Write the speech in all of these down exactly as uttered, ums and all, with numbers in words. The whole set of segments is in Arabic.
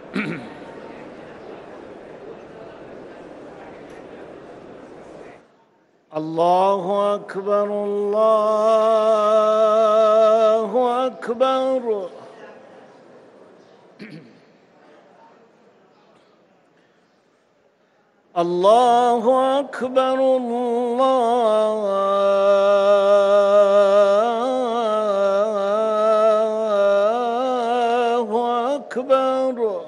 الله أكبر الله أكبر. الله أكبر الله أكبر.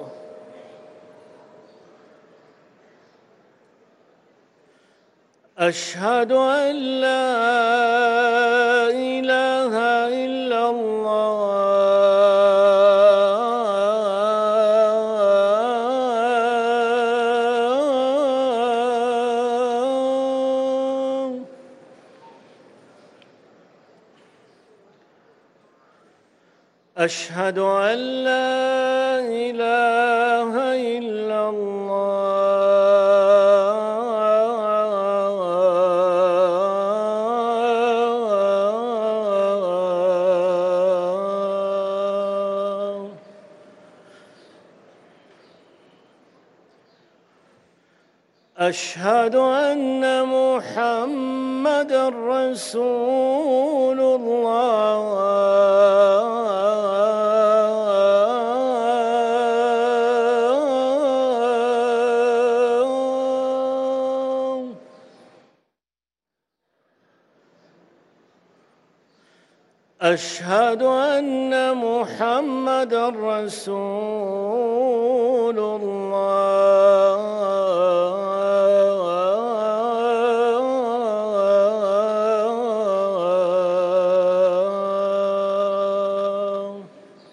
أشهد أن لا إله إلا الله أشهد أن لا إله إلا الله. أشهد أن محمدًا رسول الله. أشهد أن محمدًا رسول الله.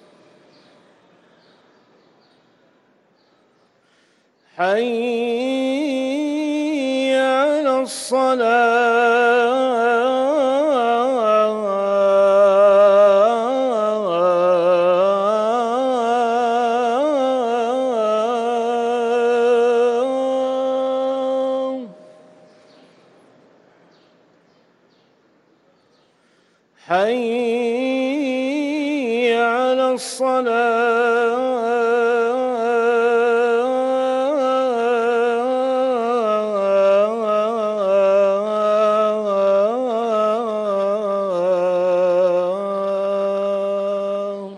حي على الصلاة. حي على الصلاة.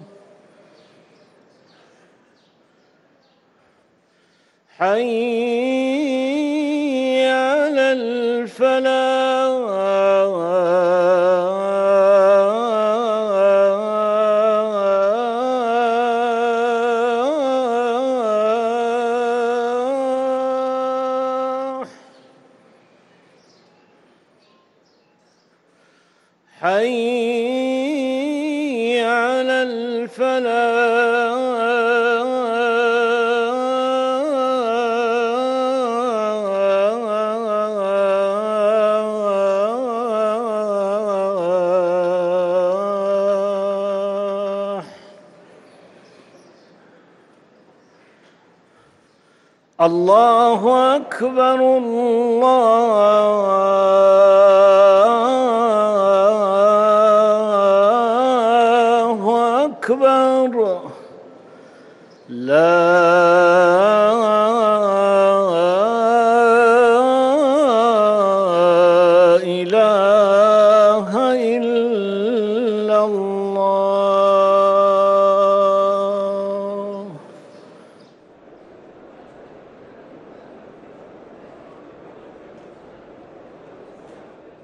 حي على الفلاح. حي على الفلاح. الله أكبر الله أكبر. لا